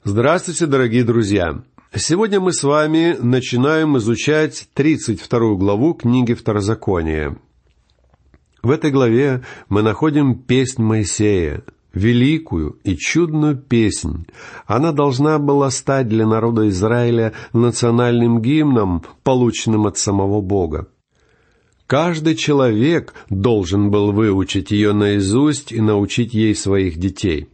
Здравствуйте, дорогие друзья! Сегодня мы с вами начинаем изучать 32 главу книги Второзакония. В этой главе мы находим песнь Моисея, великую и чудную песнь. Она должна была стать для народа Израиля национальным гимном, полученным от самого Бога. Каждый человек должен был выучить ее наизусть и научить ей своих детей.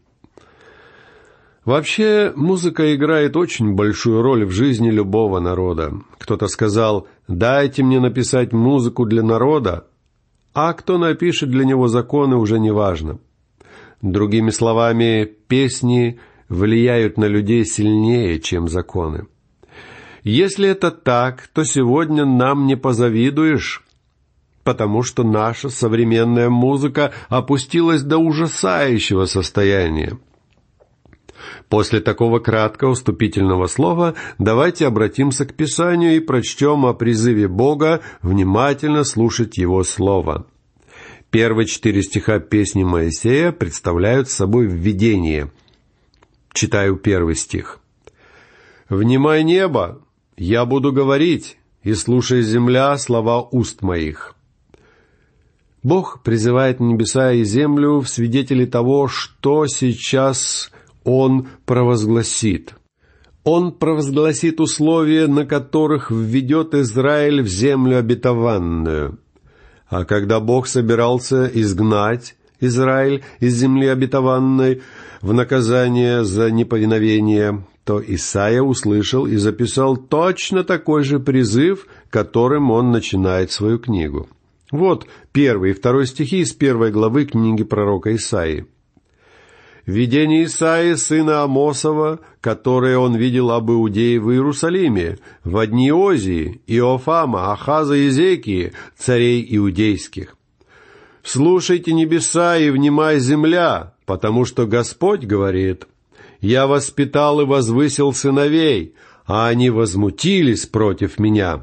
Вообще, музыка играет очень большую роль в жизни любого народа. Кто-то сказал: «Дайте мне написать музыку для народа», а кто напишет для него законы, уже не важно. Другими словами, песни влияют на людей сильнее, чем законы. Если это так, то сегодня нам не позавидуешь, потому что наша современная музыка опустилась до ужасающего состояния. После такого краткого вступительного слова давайте обратимся к Писанию и прочтем о призыве Бога внимательно слушать Его Слово. Первые 4 стиха песни Моисея представляют собой введение. Читаю 1 стих. «Внимай, небо, я буду говорить, и слушай, земля, слова уст моих». Бог призывает небеса и землю в свидетели того, что сейчас Он провозгласит. Он провозгласит условия, на которых введет Израиль в землю обетованную. А когда Бог собирался изгнать Израиль из земли обетованной в наказание за неповиновение, то Исаия услышал и записал точно такой же призыв, которым он начинает свою книгу. Вот 1 и 2 стихи из 1 главы книги пророка Исаии. «Видение Исаии, сына Амосова, которое он видел об Иудее в Иерусалиме, во дни Озии, Иофама, Ахаза и Ezekии, царей иудейских. Слушайте небеса и внимай земля, потому что Господь говорит: «Я воспитал и возвысил сыновей, а они возмутились против меня».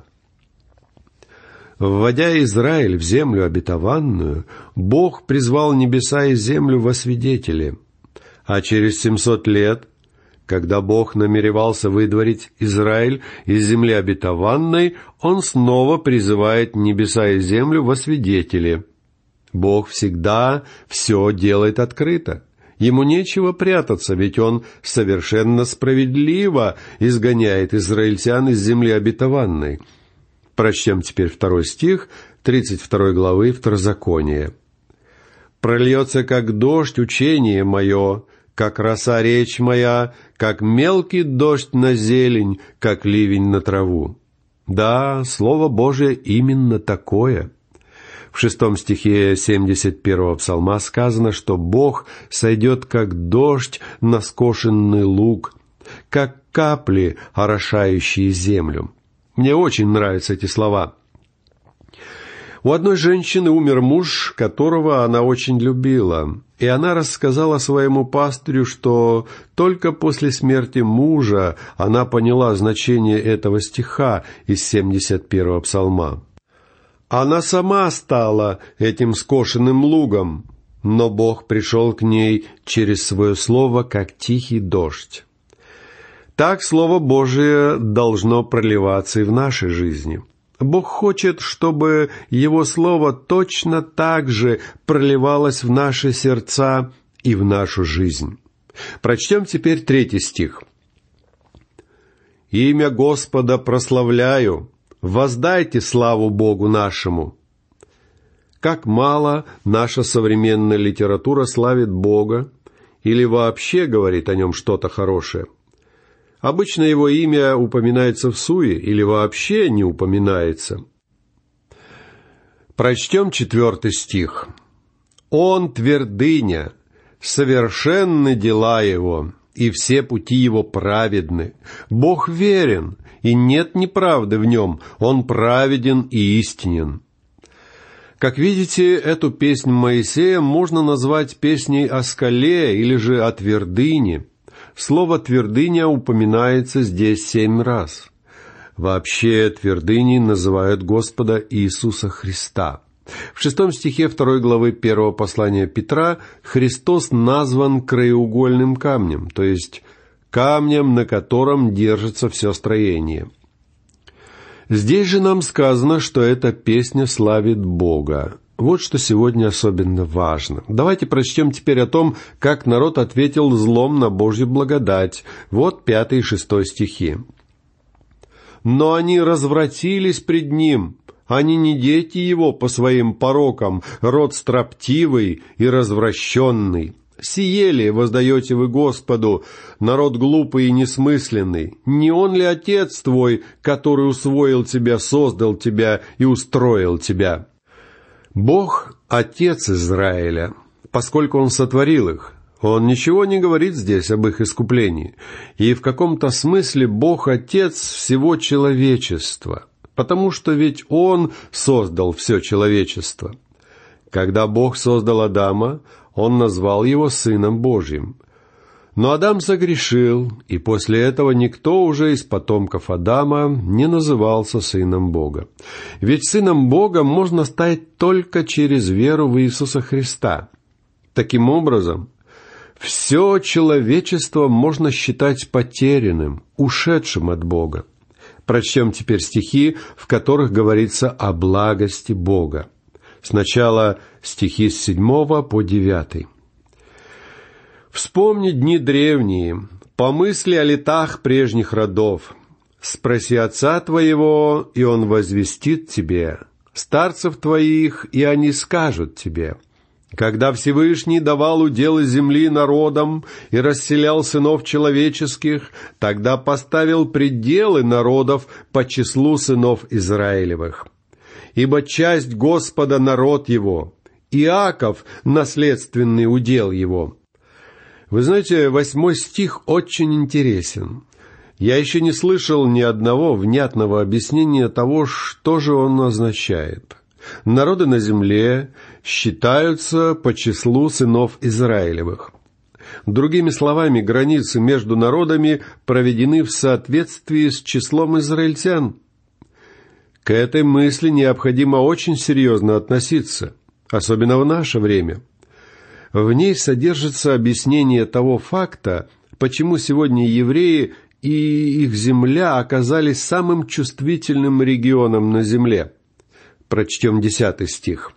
Вводя Израиль в землю обетованную, Бог призвал небеса и землю во свидетели. А через 700 лет, когда Бог намеревался выдворить Израиль из земли обетованной, Он снова призывает небеса и землю во свидетели. Бог всегда все делает открыто. Ему нечего прятаться, ведь Он совершенно справедливо изгоняет израильтян из земли обетованной. Прочтем теперь 2 стих 32 главы Второзакония. «Прольется, как дождь, учение мое, как роса речь моя, как мелкий дождь на зелень, как ливень на траву». Да, Слово Божие именно такое. В 6 стихе 71-го псалма сказано, что Бог сойдет, как дождь на скошенный луг, как капли, орошающие землю. Мне очень нравятся эти слова. У одной женщины умер муж, которого она очень любила, и она рассказала своему пастырю, что только после смерти мужа она поняла значение этого стиха из 71-го псалма. Она сама стала этим скошенным лугом, но Бог пришел к ней через свое слово, как тихий дождь. Так Слово Божие должно проливаться и в нашей жизни. Бог хочет, чтобы Его Слово точно так же проливалось в наши сердца и в нашу жизнь. Прочтем теперь 3 стих. «Имя Господа прославляю, воздайте славу Богу нашему». Как мало наша современная литература славит Бога или вообще говорит о Нем что-то хорошее. Обычно Его имя упоминается всуе или вообще не упоминается. Прочтем 4 стих. «Он твердыня, совершенны дела Его, и все пути Его праведны. Бог верен, и нет неправды в Нем, Он праведен и истинен». Как видите, эту песнь Моисея можно назвать песней о скале или же о твердыне. Слово «твердыня» упоминается здесь 7 раз. Вообще твердыней называют Господа Иисуса Христа. В 6 стихе 2 главы 1 послания Петра Христос назван краеугольным камнем, то есть камнем, на котором держится все строение. Здесь же нам сказано, что эта песня славит Бога. Вот что сегодня особенно важно. Давайте прочтем теперь о том, как народ ответил злом на Божью благодать. Вот 5 и 6 стихи. «Но они развратились пред ним, они не дети его по своим порокам, род строптивый и развращенный. Сиели воздаете вы Господу, народ глупый и несмысленный. Не он ли Отец твой, который усвоил тебя, создал тебя и устроил тебя?» Бог — Отец Израиля, поскольку Он сотворил их. Он ничего не говорит здесь об их искуплении. И в каком-то смысле Бог — Отец всего человечества, потому что ведь Он создал все человечество. Когда Бог создал Адама, Он назвал его Сыном Божьим. Но Адам согрешил, и после этого никто уже из потомков Адама не назывался сыном Бога. Ведь сыном Бога можно стать только через веру в Иисуса Христа. Таким образом, все человечество можно считать потерянным, ушедшим от Бога. Прочтем теперь стихи, в которых говорится о благости Бога. Сначала стихи с 7 по 9. «Вспомни дни древние, помысли о летах прежних родов. Спроси отца твоего, и он возвестит тебе, старцев твоих, и они скажут тебе. Когда Всевышний давал уделы земли народам и расселял сынов человеческих, тогда поставил пределы народов по числу сынов Израилевых. Ибо часть Господа народ его, Иаков наследственный удел его». Вы знаете, 8 стих очень интересен. Я еще не слышал ни одного внятного объяснения того, что же он означает. Народы на земле считаются по числу сынов Израилевых. Другими словами, границы между народами проведены в соответствии с числом израильтян. К этой мысли необходимо очень серьезно относиться, особенно в наше время. В ней содержится объяснение того факта, почему сегодня евреи и их земля оказались самым чувствительным регионом на земле. Прочтем 10 стих.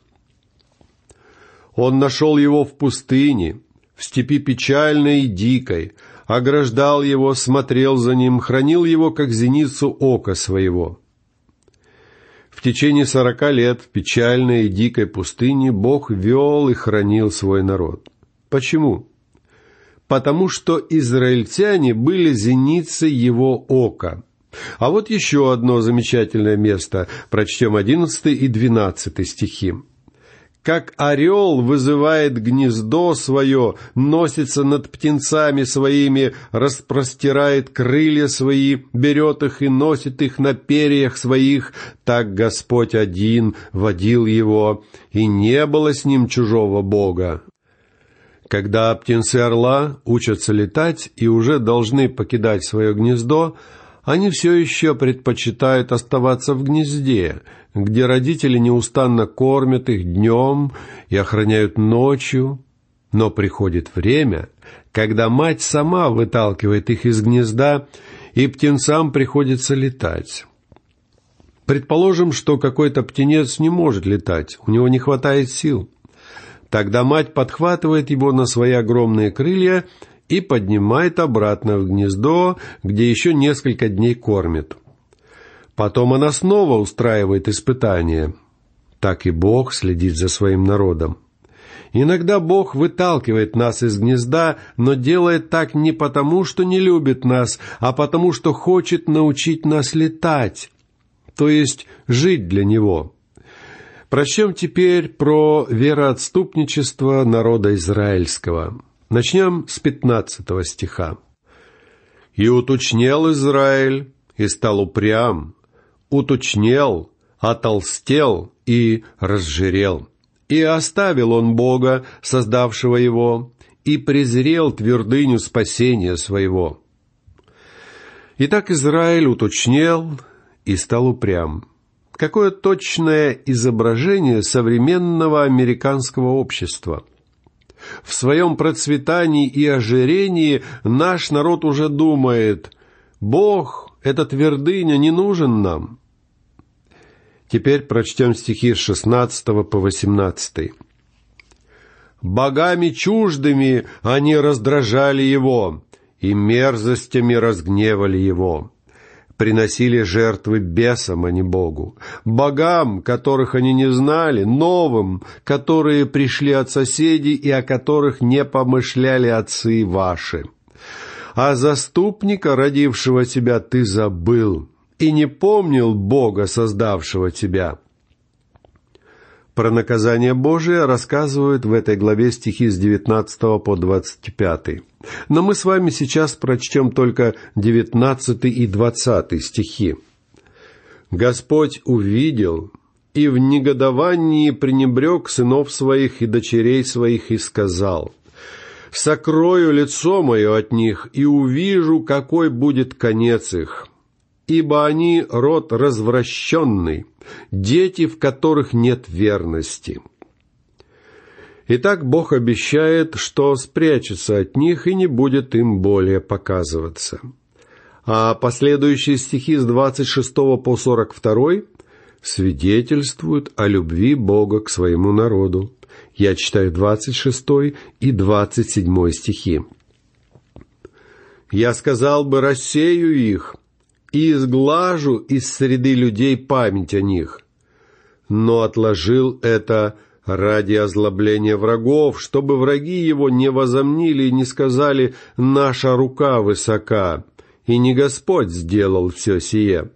«Он нашел его в пустыне, в степи печальной и дикой, ограждал его, смотрел за ним, хранил его, как зеницу ока своего». В течение 40 лет в печальной и дикой пустыне Бог вел и хранил свой народ. Почему? Потому что израильтяне были зеницей его ока. А вот еще одно замечательное место. Прочтем 11 и 12 стихи. «Как орел вызывает гнездо свое, носится над птенцами своими, распростирает крылья свои, берет их и носит их на перьях своих, так Господь один водил его, и не было с ним чужого Бога». Когда птенцы орла учатся летать и уже должны покидать свое гнездо, они все еще предпочитают оставаться в гнезде, где родители неустанно кормят их днем и охраняют ночью. Но приходит время, когда мать сама выталкивает их из гнезда, и птенцам приходится летать. Предположим, что какой-то птенец не может летать, у него не хватает сил. Тогда мать подхватывает его на свои огромные крылья и поднимает обратно в гнездо, где еще несколько дней кормит. Потом она снова устраивает испытания. Так и Бог следит за своим народом. Иногда Бог выталкивает нас из гнезда, но делает так не потому, что не любит нас, а потому, что хочет научить нас летать, то есть жить для Него. Прочтем теперь про вероотступничество народа израильского. Начнем с 15 стиха. «И уточнел Израиль, и стал упрям, уточнел, отолстел и разжирел. И оставил он Бога, создавшего его, и презрел твердыню спасения своего». Итак, Израиль уточнел и стал упрям. Какое точное изображение современного американского общества. В своем процветании и ожирении наш народ уже думает: Бог, эта твердыня, не нужен нам. Теперь прочтем стихи с 16 по 18. «Богами чуждыми они раздражали его, и мерзостями разгневали его. Приносили жертвы бесам, а не Богу, богам, которых они не знали, новым, которые пришли от соседей и о которых не помышляли отцы ваши. А заступника, родившего тебя, ты забыл, и не помнил Бога, создавшего тебя». Про наказание Божие рассказывают в этой главе стихи с 19 по 25. Но мы с вами сейчас прочтем только 19 и 20 стихи. «Господь увидел и в негодовании пренебрег сынов своих и дочерей своих и сказал: сокрою лицо мое от них и увижу, какой будет конец их. Ибо они род развращенный, дети, в которых нет верности». Итак, Бог обещает, что спрячется от них и не будет им более показываться. А последующие стихи с 26 по 42 свидетельствуют о любви Бога к своему народу. Я читаю 26 и 27 стихи. «Я сказал бы, рассею их, и изглажу из среды людей память о них, но отложил это ради озлобления врагов, чтобы враги его не возомнили и не сказали: наша рука высока, и не Господь сделал все сие».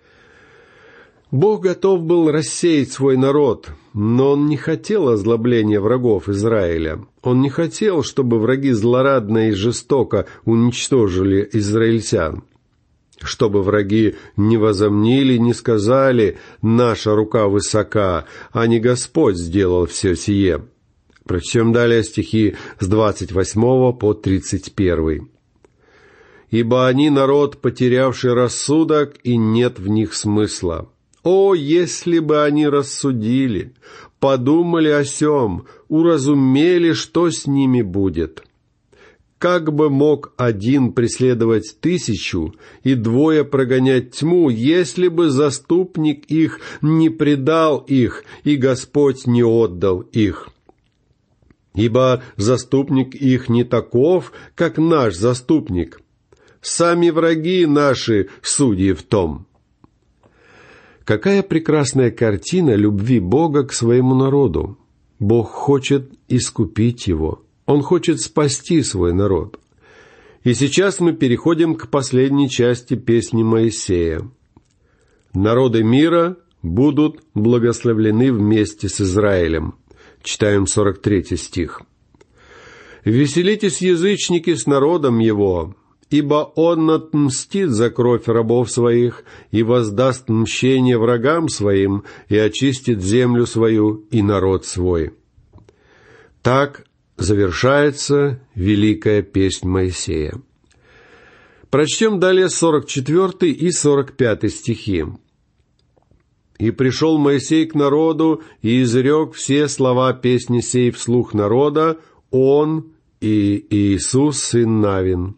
Бог готов был рассеять свой народ, но Он не хотел озлобления врагов Израиля. Он не хотел, чтобы враги злорадно и жестоко уничтожили израильтян, чтобы враги не возомнили, не сказали: наша рука высока, а не Господь сделал все сие. Прочтем далее стихи с 28 по 31. «Ибо они народ, потерявший рассудок, и нет в них смысла. О, если бы они рассудили, подумали о сем, уразумели, что с ними будет! Как бы мог один преследовать 1000 и 2 прогонять тьму, если бы заступник их не предал их, и Господь не отдал их? Ибо заступник их не таков, как наш заступник. Сами враги наши судьи в том». Какая прекрасная картина любви Бога к своему народу! Бог хочет искупить его. Он хочет спасти свой народ. И сейчас мы переходим к последней части песни Моисея. «Народы мира будут благословлены вместе с Израилем». Читаем 43 стих. «Веселитесь, язычники, с народом его, ибо он отмстит за кровь рабов своих и воздаст мщение врагам своим и очистит землю свою и народ свой». Так завершается великая песнь Моисея. Прочтем далее 44 и 45 стихи. «И пришел Моисей к народу, и изрек все слова песни сей вслух народа, он и Иисус, сын Навин».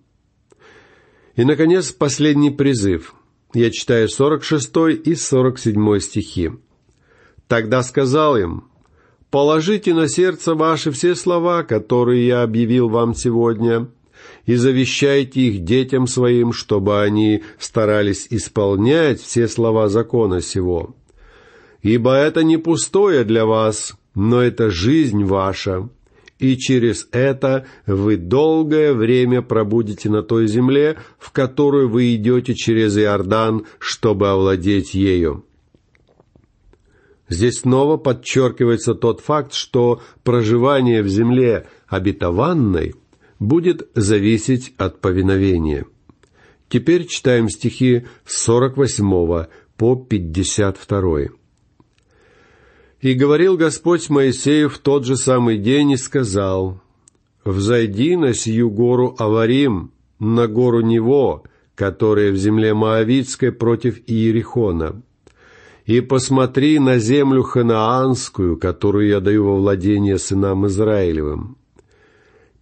И, наконец, последний призыв. Я читаю 46 и 47 стихи. «Тогда сказал им: положите на сердце ваше все слова, которые я объявил вам сегодня, и завещайте их детям своим, чтобы они старались исполнять все слова закона сего. Ибо это не пустое для вас, но это жизнь ваша, и через это вы долгое время пробудете на той земле, в которую вы идете через Иордан, чтобы овладеть ею». Здесь снова подчеркивается тот факт, что проживание в земле обетованной будет зависеть от повиновения. Теперь читаем стихи с 48 по 52. «И говорил Господь Моисею в тот же самый день и сказал: взойди на сию гору Аварим, на гору Нево, которая в земле Моавитской против Иерихона, и посмотри на землю ханаанскую, которую я даю во владение сынам Израилевым.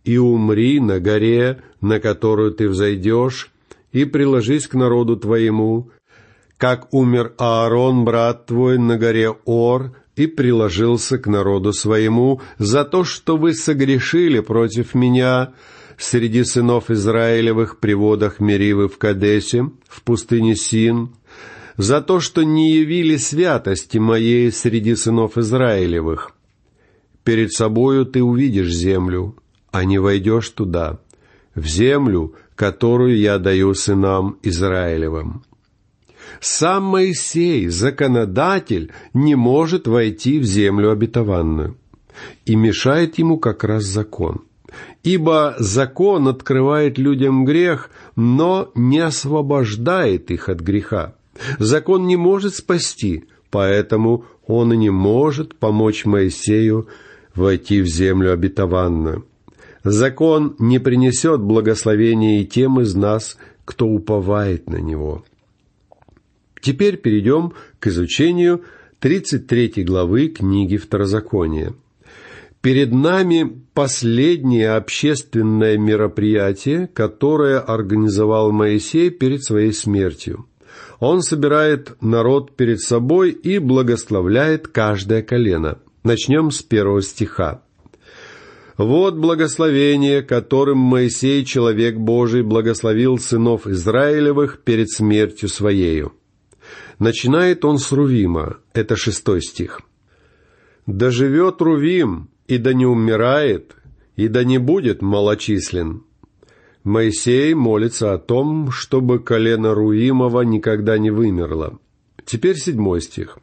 и умри на горе, на которую ты взойдешь, и приложись к народу твоему, как умер Аарон, брат твой, на горе Ор, и приложился к народу своему за то, что вы согрешили против меня среди сынов Израилевых при водах Меривы в Кадесе, в пустыне Син, за то, что не явили святости моей среди сынов Израилевых. Перед собою ты увидишь землю, а не войдешь туда, в землю, которую я даю сынам Израилевым. Сам Моисей, законодатель, не может войти в землю обетованную, и мешает ему как раз закон. Ибо закон открывает людям грех, но не освобождает их от греха. Закон не может спасти, поэтому он и не может помочь Моисею войти в землю обетованную. Закон не принесет благословения и тем из нас, кто уповает на него. Теперь перейдем к изучению 33 главы книги Второзакония. Перед нами последнее общественное мероприятие, которое организовал Моисей перед своей смертью. Он собирает народ перед собой и благословляет каждое колено. Начнем с 1 стиха. «Вот благословение, которым Моисей, человек Божий, благословил сынов Израилевых перед смертью своею». Начинает он с Рувима, это 6 стих. «Да живет Рувим, и да не умирает, и да не будет малочислен». Моисей молится о том, чтобы колено Рувимова никогда не вымерло. Теперь 7 стих.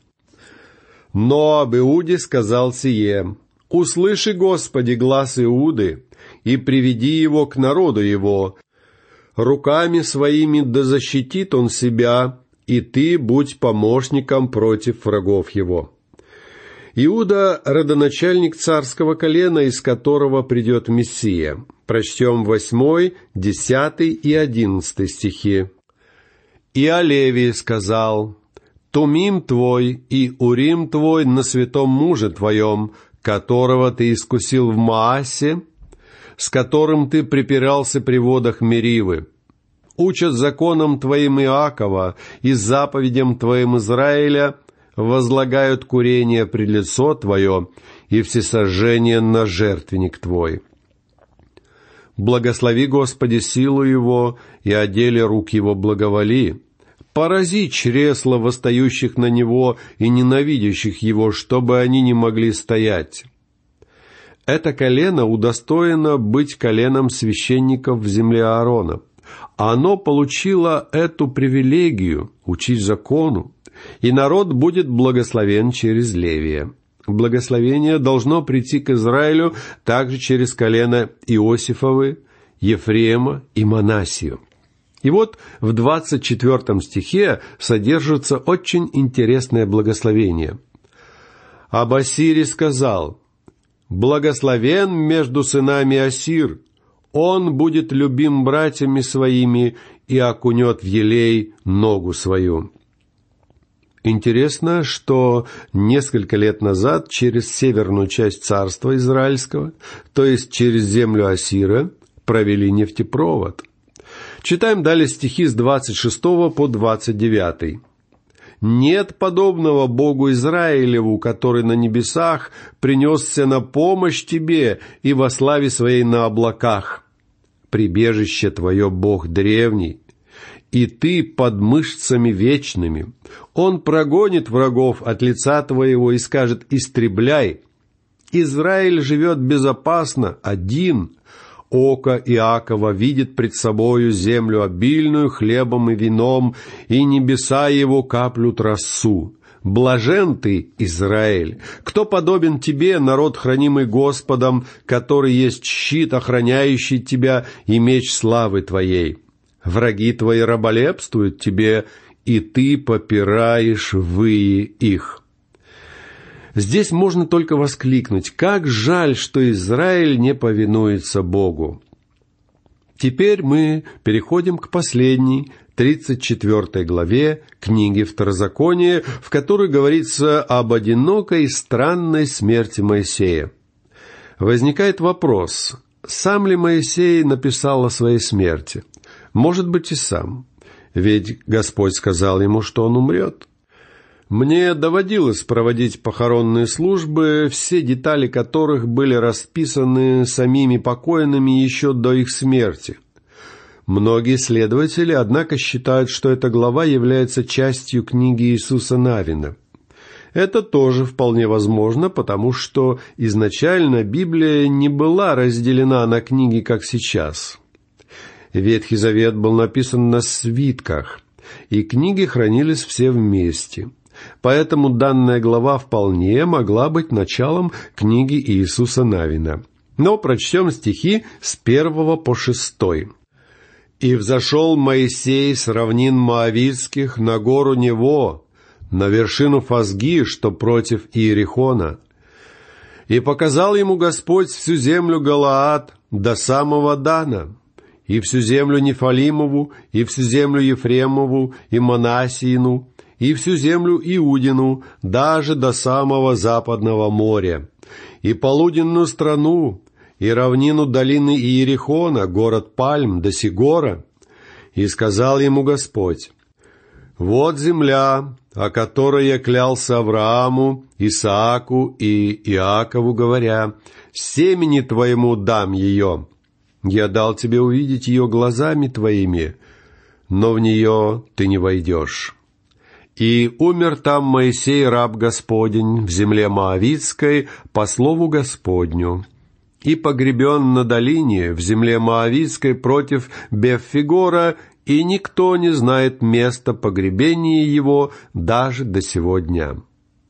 «Но об Иуде сказал сие: услыши, Господи, глас Иуды, и приведи его к народу его. Руками своими да защитит он себя, и ты будь помощником против врагов его». Иуда – родоначальник царского колена, из которого придет Мессия. Прочтем 8, 10 и 11 стихи. «И о Левии сказал: Тумим твой и Урим твой на святом муже твоем, которого ты искусил в Маасе, с которым ты припирался при водах Меривы. Учат законам твоим Иакова и заповедям твоим Израиля, возлагают курение пред лицо твое и всесожжение на жертвенник твой. Благослови, Господи, силу его, и о деле рук его благоволи. Порази чресла восстающих на него и ненавидящих его, чтобы они не могли стоять». Это колено удостоено быть коленом священников в земле Аарона. Оно получило эту привилегию учить закону, и народ будет благословен через Левия. Благословение должно прийти к Израилю также через колено Иосифовы, Ефрема и Манассию. И вот в 24 стихе содержится очень интересное благословение. «Об Ассире сказал: благословен между сынами Ассир, он будет любим братьями своими и окунет в елей ногу свою». Интересно, что несколько лет назад через северную часть царства израильского, то есть через землю Ассира, провели нефтепровод. Читаем далее стихи с 26 по 29. «Нет подобного Богу Израилеву, который на небесах принесся на помощь тебе и во славе своей на облаках. Прибежище твое Бог древний, и ты под мышцами вечными. Он прогонит врагов от лица твоего и скажет: истребляй. Израиль живет безопасно, один. Око Иакова видит пред собою землю обильную хлебом и вином, и небеса его каплют росу. Блажен ты, Израиль! Кто подобен тебе, народ, хранимый Господом, который есть щит, охраняющий тебя, и меч славы твоей? Враги твои раболепствуют тебе, и ты попираешь выи их». Здесь можно только воскликнуть: как жаль, что Израиль не повинуется Богу. Теперь мы переходим к последней, 34 главе книги Второзакония, в которой говорится об одинокой и странной смерти Моисея. Возникает вопрос: Сам ли Моисей написал о своей смерти? Может быть, и сам. Ведь Господь сказал ему, что он умрет. Мне доводилось проводить похоронные службы, все детали которых были расписаны самими покойными еще до их смерти. Многие исследователи, однако, считают, что эта глава является частью книги Иисуса Навина. Это тоже вполне возможно, потому что изначально Библия не была разделена на книги, как сейчас. Ветхий Завет был написан на свитках, и книги хранились все вместе. Поэтому данная глава вполне могла быть началом книги Иисуса Навина. Но прочтем стихи с 1 по 6. «И взошел Моисей с равнин Моавитских на гору Нево, на вершину Фазги, что против Иерихона. И показал ему Господь всю землю Галаад до самого Дана, и всю землю Нефалимову, и всю землю Ефремову, и Манассиину, и всю землю Иудину, даже до самого западного моря, и полуденную страну, и равнину долины Иерихона, город Пальм, до Сигора. И сказал ему Господь: вот земля, о которой я клялся Аврааму, Исааку и Иакову, говоря: семени твоему дам ее. Я дал тебе увидеть ее глазами твоими, но в нее ты не войдешь. И умер там Моисей, раб Господень, в земле Моавитской, по слову Господню, и погребен на долине, в земле Моавитской, против Беффигора, и никто не знает места погребения его даже до сего дня».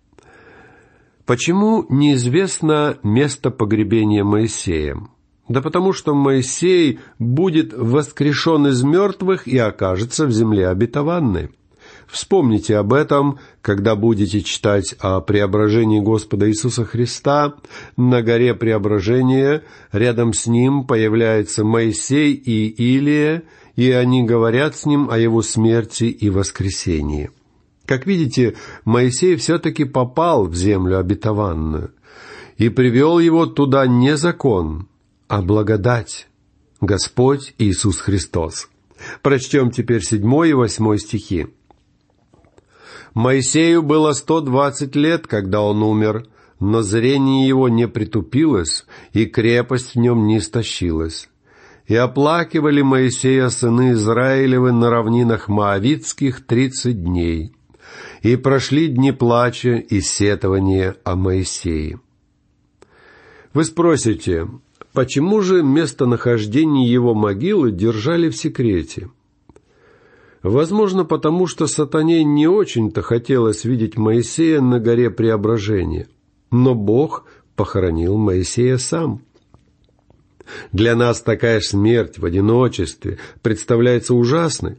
Почему неизвестно место погребения Моисея? Да потому что Моисей будет воскрешен из мертвых и окажется в земле обетованной. Вспомните об этом, когда будете читать о преображении Господа Иисуса Христа. На горе преображения рядом с ним появляются Моисей и Илия, и они говорят с ним о его смерти и воскресении. Как видите, Моисей все-таки попал в землю обетованную, и привел его туда не закон, а благодать, Господь Иисус Христос. Прочтем теперь 7 и 8 стихи. «Моисею было 120 лет, когда он умер, но зрение его не притупилось, и крепость в нем не истощилась. И оплакивали Моисея сыны Израилевы на равнинах Моавитских 30 дней. И прошли дни плача и сетования о Моисее». Вы спросите, почему же местонахождение его могилы держали в секрете? Возможно, потому что сатане не очень-то хотелось видеть Моисея на горе Преображения, но Бог похоронил Моисея сам. Для нас такая смерть в одиночестве представляется ужасной.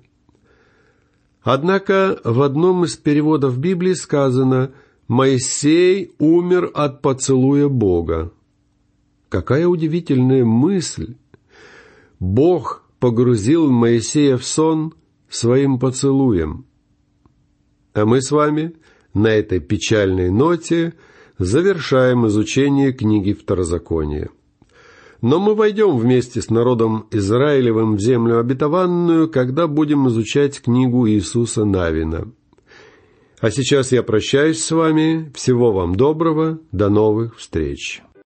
Однако в одном из переводов Библии сказано: «Моисей умер от поцелуя Бога». Какая удивительная мысль! Бог погрузил Моисея в сон своим поцелуем. А мы с вами на этой печальной ноте завершаем изучение книги Второзакония. Но мы войдем вместе с народом Израилевым в землю обетованную, когда будем изучать книгу Иисуса Навина. А сейчас я прощаюсь с вами. Всего вам доброго. До новых встреч.